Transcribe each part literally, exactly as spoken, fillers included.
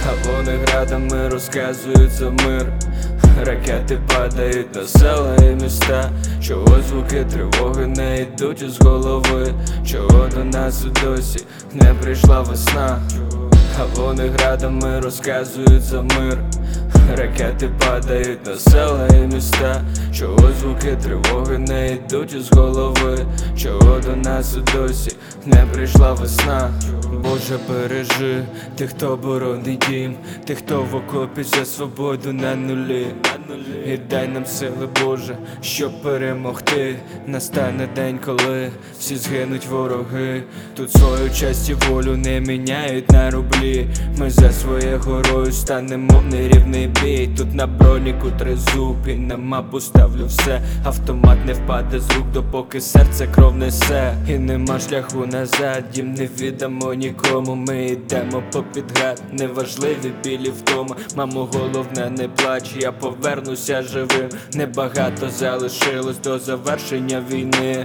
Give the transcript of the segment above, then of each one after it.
А вони градами розказують за мир. Ракети падають на села і міста. Чого звуки тривоги не йдуть із голови? Чого до нас і досі не прийшла весна? А вони градами розказують за мир. Ракети падають на села і міста. Чого звуки тривоги не йдуть із голови? Чого до нас і досі не прийшла весна? Боже, бережи тих, хто боронить дім, тих, хто в окопі за свободу на нулі. І дай нам сили, Боже, щоб перемогти. Настане день, коли всі згинуть вороги. Тут свою честь і волю не міняють на рублі. Ми за своєю горою станемо в нерівний бій. Тут на броніку тризуб і на мапу ставлю все. Автомат не впаде з рук, допоки серце кров несе. І нема шляху назад, їм не віддамо нікому. Ми йдемо попід град, неважливі білі втома. Мамо, головне, не плач, я повернуся живим. Небагато залишилось до завершення війни.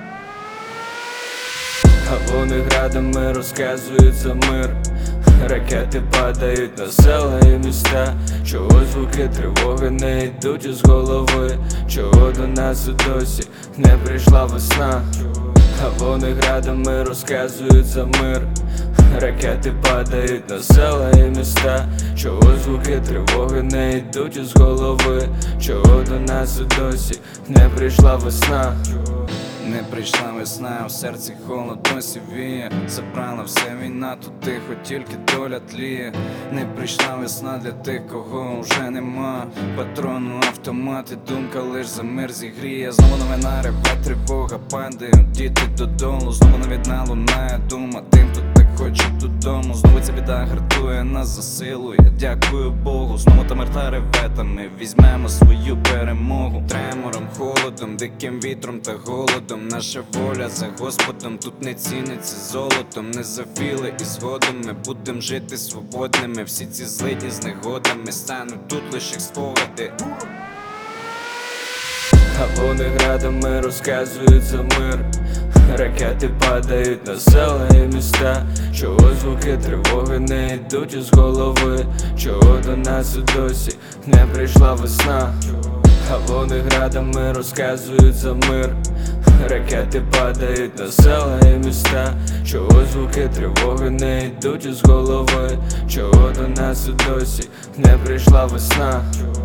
А вони градами розказують за мир. Ракети падають на села і міста. Чого звуки тривоги не йдуть із голови? Чого до нас і досі не прийшла весна? А вони градами розказують за мир. Ракети падають на села і міста. Чого звуки тривоги не йдуть із голови? Чого до нас і досі не прийшла весна? Не прийшла весна, в серці холод досі віє. Забрала все війна, тут тихо, тільки доля тліє. Не прийшла весна для тих, кого вже нема. Патрону, автомат і думка лиш за мир зігріє. Знову новина реве, тривога падає, діти додолу. Знову навідна лунає дума тим, хто так хоче додому. Знову ця біда гартує нас за силу, я дякую Богу. Знову та мерта реве, та ми візьмемо свою перемогу. Тремором, холодом, диким вітром та голодом. Наша воля за Господом, тут не ціниться золотом. Не за філи і згодом ми будем жити свободними. Всі ці злидні з негодами стануть тут лише як спогади. А вони градами розказують за мир. Ракети падають на села і міста. Чого звуки тривоги не йдуть із голови? Чого до нас і досі не прийшла весна? А вони градами розказують за мир. Ракети падають на села і міста. Чого звуки тривоги не йдуть із голови? Чого до нас і досі не прийшла весна?